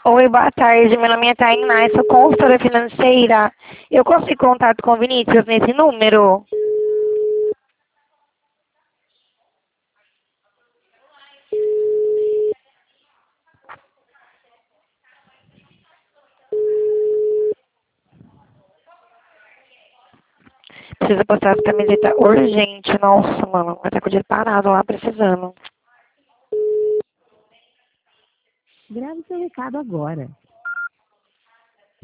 Oi, boa tarde. Meu nome é Tainá, sou consultora financeira. Eu consigo contato com o Vinícius nesse número? Precisa postar essa camiseta urgente. Nossa, mano, vai estar com o dia parado lá, precisando. Grave seu recado agora.